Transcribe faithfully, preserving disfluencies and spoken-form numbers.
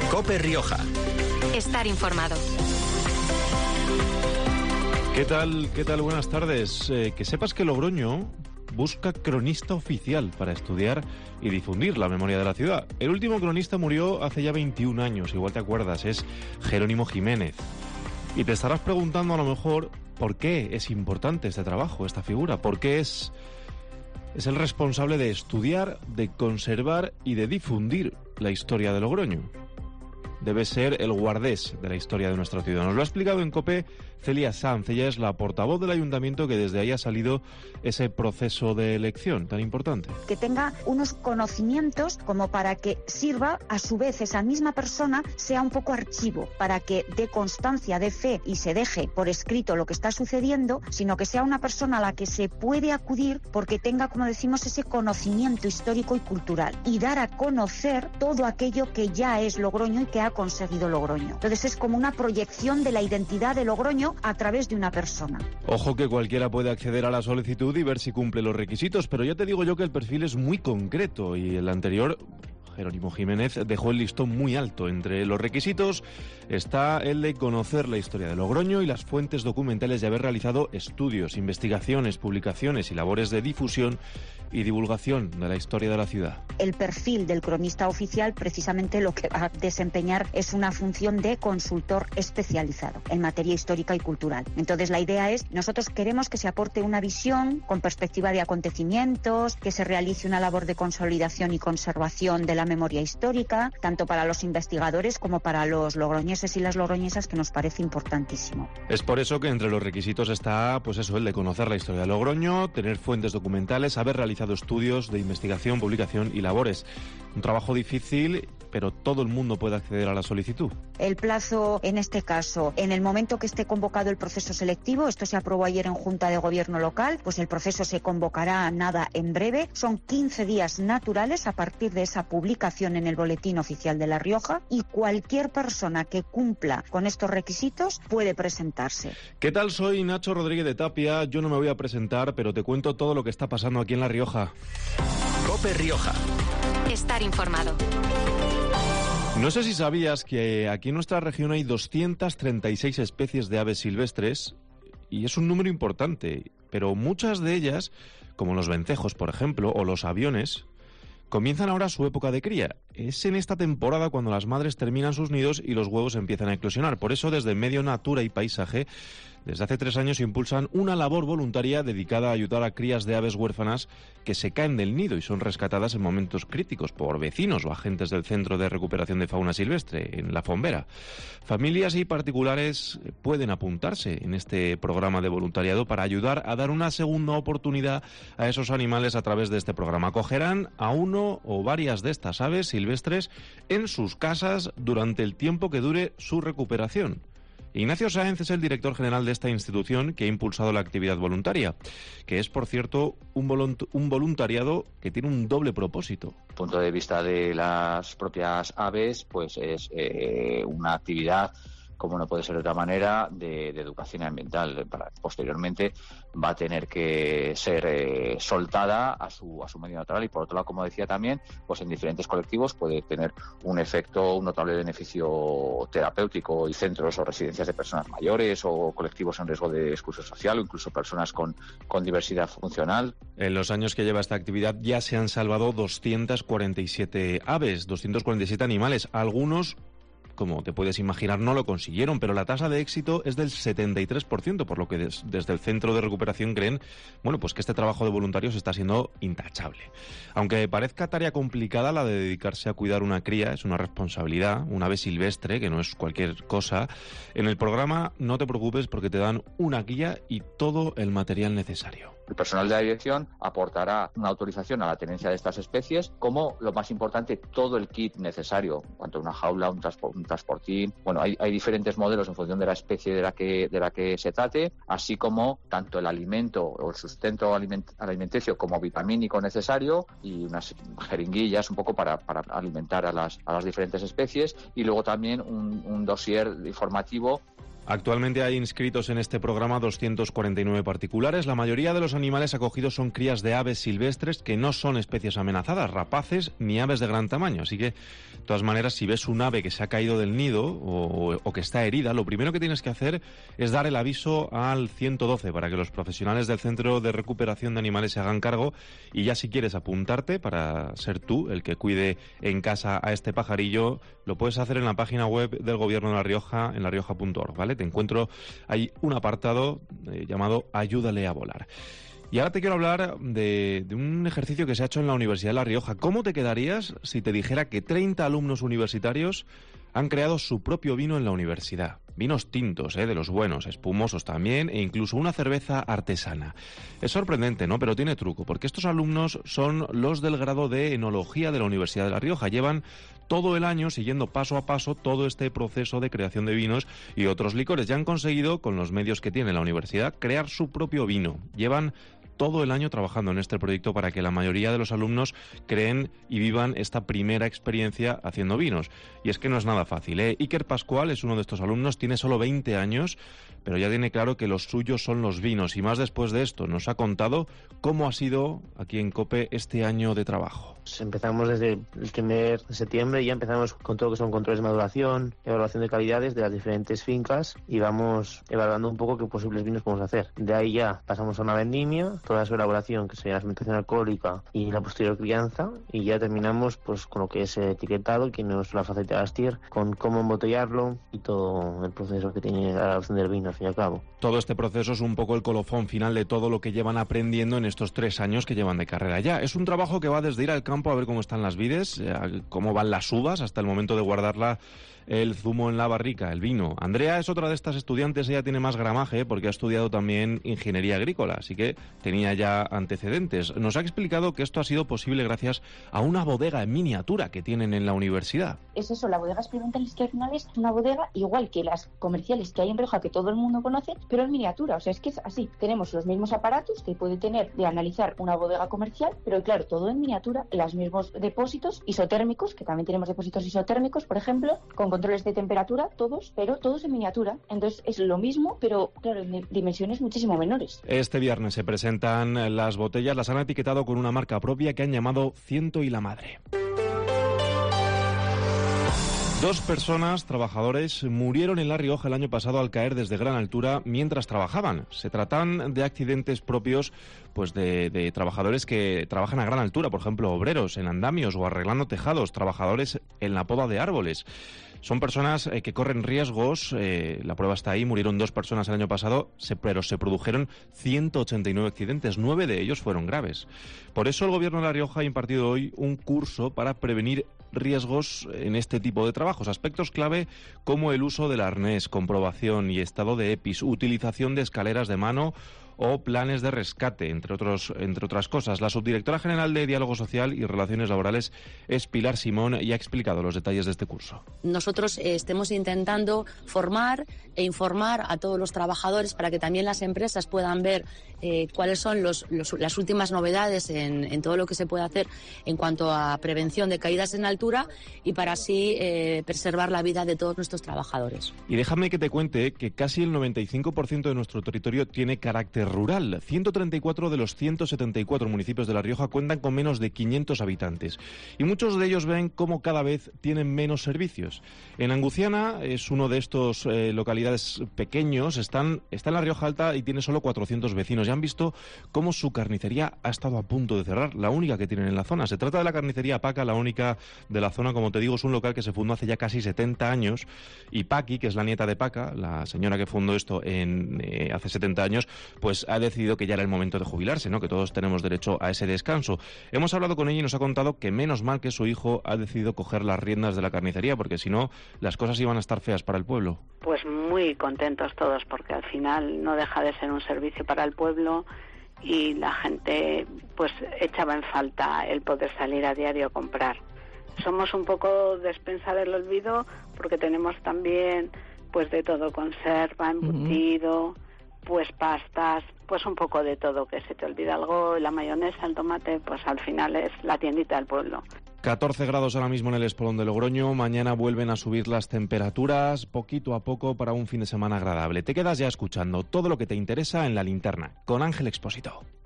COPE Rioja. Estar informado. ¿Qué tal? ¿Qué tal? Buenas tardes. Eh, que sepas que Logroño busca cronista oficial para estudiar y difundir la memoria de la ciudad. El último cronista murió hace ya veintiún años, igual te acuerdas, es Jerónimo Jiménez. Y te estarás preguntando a lo mejor por qué es importante este trabajo, esta figura, por qué es, es el responsable de estudiar, de conservar y de difundir la historia de Logroño. Debe ser el guardés de la historia de nuestra ciudad. Nos lo ha explicado en COPE Celia Sanz. Ella es la portavoz del ayuntamiento, que desde ahí ha salido ese proceso de elección tan importante. Que tenga unos conocimientos como para que sirva, a su vez, esa misma persona sea un poco archivo, para que dé constancia, dé fe y se deje por escrito lo que está sucediendo, sino que sea una persona a la que se puede acudir porque tenga, como decimos, ese conocimiento histórico y cultural y dar a conocer todo aquello que ya es Logroño y que ha conseguido Logroño. Entonces es como una proyección de la identidad de Logroño a través de una persona. Ojo que cualquiera puede acceder a la solicitud y ver si cumple los requisitos, pero ya te digo yo que el perfil es muy concreto y el anterior, Jerónimo Jiménez, dejó el listón muy alto. Entre los requisitos está el de conocer la historia de Logroño y las fuentes documentales de haber realizado estudios, investigaciones, publicaciones y labores de difusión y divulgación de la historia de la ciudad. El perfil del cronista oficial precisamente lo que va a desempeñar es una función de consultor especializado en materia histórica y cultural. Entonces la idea es, nosotros queremos que se aporte una visión con perspectiva de acontecimientos, que se realice una labor de consolidación y conservación de la memoria histórica, tanto para los investigadores como para los logroñeses y las logroñesas, que nos parece importantísimo. Es por eso que entre los requisitos está, pues eso, el de conocer la historia de Logroño, tener fuentes documentales, haber realizado estudios de investigación, publicación y labores. Un trabajo difícil, pero todo el mundo puede acceder a la solicitud. El plazo, en este caso, en el momento que esté convocado el proceso selectivo, esto se aprobó ayer en Junta de Gobierno local, pues el proceso se convocará nada en breve. Son quince días naturales a partir de esa publicación en el Boletín Oficial de La Rioja, y cualquier persona que cumpla con estos requisitos puede presentarse. ¿Qué tal? Soy Nacho Rodríguez de Tapia. Yo no me voy a presentar, pero te cuento todo lo que está pasando aquí en La Rioja. COPE Rioja. Estar informado. No sé si sabías que aquí en nuestra región hay doscientas treinta y seis especies de aves silvestres, y es un número importante, pero muchas de ellas, como los vencejos, por ejemplo, o los aviones, comienzan ahora su época de cría. Es en esta temporada cuando las madres terminan sus nidos y los huevos empiezan a eclosionar. Por eso, desde Medio Natura y Paisaje, desde hace tres años impulsan una labor voluntaria dedicada a ayudar a crías de aves huérfanas que se caen del nido y son rescatadas en momentos críticos por vecinos o agentes del Centro de Recuperación de Fauna Silvestre, en La Fombera. Familias y particulares pueden apuntarse en este programa de voluntariado para ayudar a dar una segunda oportunidad a esos animales a través de este programa. Acogerán a uno o varias de estas aves silvestres en sus casas durante el tiempo que dure su recuperación. Ignacio Sáenz es el director general de esta institución que ha impulsado la actividad voluntaria, que es, por cierto, un, volunt- un voluntariado que tiene un doble propósito. Desde el punto de vista de las propias aves, pues es eh, una actividad, como no puede ser de otra manera, de, de educación ambiental. Para, posteriormente va a tener que ser eh, soltada a su a su medio natural, y por otro lado, como decía también, pues en diferentes colectivos puede tener un efecto, un notable beneficio terapéutico, y centros o residencias de personas mayores o colectivos en riesgo de exclusión social o incluso personas con, con diversidad funcional. En los años que lleva esta actividad ya se han salvado doscientas cuarenta y siete aves, doscientos cuarenta y siete animales, algunos, como te puedes imaginar, no lo consiguieron, pero la tasa de éxito es del setenta y tres por ciento, por lo que des, desde el Centro de Recuperación creen, bueno, pues que este trabajo de voluntarios está siendo intachable. Aunque parezca tarea complicada la de dedicarse a cuidar una cría, es una responsabilidad, un ave silvestre, que no es cualquier cosa. En el programa no te preocupes porque te dan una guía y todo el material necesario. El personal de la dirección aportará una autorización a la tenencia de estas especies, como, lo más importante, todo el kit necesario, tanto una jaula, un, transpor, un transportín. Bueno, hay, hay diferentes modelos en función de la especie de la que de la que se trate, así como tanto el alimento o el sustento aliment, alimenticio como vitamínico necesario, y unas jeringuillas un poco para, para alimentar a las, a las diferentes especies, y luego también un, un dossier informativo Actualmente hay inscritos en este programa doscientos cuarenta y nueve particulares. La mayoría de los animales acogidos son crías de aves silvestres que no son especies amenazadas, rapaces ni aves de gran tamaño. Así que, de todas maneras, si ves un ave que se ha caído del nido o, o que está herida, lo primero que tienes que hacer es dar el aviso al ciento doce para que los profesionales del Centro de Recuperación de Animales se hagan cargo. Y ya si quieres apuntarte para ser tú el que cuide en casa a este pajarillo, lo puedes hacer en la página web del Gobierno de La Rioja, en la rioja punto org, ¿vale? Te encuentro ahí un apartado eh, llamado Ayúdale a volar. Y ahora te quiero hablar de, de un ejercicio que se ha hecho en la Universidad de La Rioja. ¿Cómo te quedarías si te dijera que treinta alumnos universitarios han creado su propio vino en la universidad? Vinos tintos, ¿eh? De los buenos, espumosos también, e incluso una cerveza artesana. Es sorprendente, ¿no? Pero tiene truco, porque estos alumnos son los del grado de Enología de la Universidad de La Rioja. Llevan todo el año siguiendo paso a paso todo este proceso de creación de vinos y otros licores. Ya han conseguido, con los medios que tiene la universidad, crear su propio vino. Llevan todo el año trabajando en este proyecto para que la mayoría de los alumnos creen y vivan esta primera experiencia haciendo vinos. Y es que no es nada fácil, ¿eh? Iker Pascual es uno de estos alumnos, tiene solo veinte años, pero ya tiene claro que los suyos son los vinos. Y más después de esto, nos ha contado cómo ha sido aquí en COPE este año de trabajo. Empezamos desde el primer de septiembre, ya empezamos con todo lo que son controles de maduración, evaluación de calidades de las diferentes fincas y vamos evaluando un poco qué posibles vinos podemos hacer. De ahí ya pasamos a una vendimia, toda su elaboración, que sería la fermentación alcohólica y la posterior crianza, y ya terminamos pues con lo que es el etiquetado, que nos la facilita Astier, con cómo embotellarlo y todo el proceso que tiene la elaboración del vino al fin y al cabo. Todo este proceso es un poco el colofón final de todo lo que llevan aprendiendo en estos tres años que llevan de carrera ya. Es un trabajo que va desde ir al campo a ver cómo están las vides, cómo van las uvas, hasta el momento de guardarla el zumo en la barrica, el vino. Andrea es otra de estas estudiantes, ella tiene más gramaje porque ha estudiado también ingeniería agrícola, así que tenía ya antecedentes. Nos ha explicado que esto ha sido posible gracias a una bodega en miniatura que tienen en la universidad. Es eso, la bodega experimental es que al final es una bodega igual que las comerciales que hay en Rioja, que todo el mundo conoce, pero en miniatura. O sea, es que es así. Tenemos los mismos aparatos que puede tener de analizar una bodega comercial, pero claro, todo en miniatura, los mismos depósitos isotérmicos, que también tenemos depósitos isotérmicos, por ejemplo, con controles de temperatura, todos, pero todos en miniatura. Entonces es lo mismo, pero claro, en dimensiones muchísimo menores. Este viernes se presentan las botellas, las han etiquetado con una marca propia que han llamado Ciento y la Madre. Dos personas, trabajadores, murieron en La Rioja el año pasado al caer desde gran altura mientras trabajaban. Se tratan de accidentes propios pues de, de trabajadores que trabajan a gran altura, por ejemplo, obreros en andamios o arreglando tejados, trabajadores en la poda de árboles. Son personas eh, que corren riesgos, eh, la prueba está ahí, murieron dos personas el año pasado, se, pero se produjeron ciento ochenta y nueve accidentes, nueve de ellos fueron graves. Por eso el Gobierno de La Rioja ha impartido hoy un curso para prevenir riesgos en este tipo de trabajos, aspectos clave como el uso del arnés, comprobación y estado de EPIs, utilización de escaleras de mano o planes de rescate, entre otros, entre otras cosas. La subdirectora general de Diálogo Social y Relaciones Laborales es Pilar Simón y ha explicado los detalles de este curso. Nosotros eh, estemos intentando formar e informar a todos los trabajadores para que también las empresas puedan ver eh, cuáles son los, los, las últimas novedades en, en todo lo que se puede hacer en cuanto a prevención de caídas en altura y para así eh, preservar la vida de todos nuestros trabajadores. Y déjame que te cuente que casi el noventa y cinco por ciento de nuestro territorio tiene carácter rural. ciento treinta y cuatro de los ciento setenta y cuatro municipios de La Rioja cuentan con menos de quinientos habitantes y muchos de ellos ven cómo cada vez tienen menos servicios. En Anguciana es uno de estos eh, localidades pequeños, están, está en La Rioja Alta y tiene solo cuatrocientos vecinos. Ya han visto cómo su carnicería ha estado a punto de cerrar, la única que tienen en la zona. Se trata de la carnicería Paca, la única de la zona, como te digo, es un local que se fundó hace ya casi setenta años y Paqui, que es la nieta de Paca, la señora que fundó esto en, eh, hace setenta años, pues ha decidido que ya era el momento de jubilarse, ¿no? Que todos tenemos derecho a ese descanso. Hemos hablado con ella y nos ha contado que menos mal que su hijo ha decidido coger las riendas de la carnicería, porque si no, las cosas iban a estar feas para el pueblo. Pues muy contentos todos, porque al final no deja de ser un servicio para el pueblo y la gente pues echaba en falta el poder salir a diario a comprar. Somos un poco despensa del olvido porque tenemos también pues de todo, conserva, embutido, uh-huh. pues pastas, pues un poco de todo, que se te olvida algo, la mayonesa, el tomate, pues al final es la tiendita del pueblo. catorce grados ahora mismo en el Espolón de Logroño. Mañana vuelven a subir las temperaturas poquito a poco para un fin de semana agradable. Te quedas ya escuchando todo lo que te interesa en La Linterna con Ángel Expósito.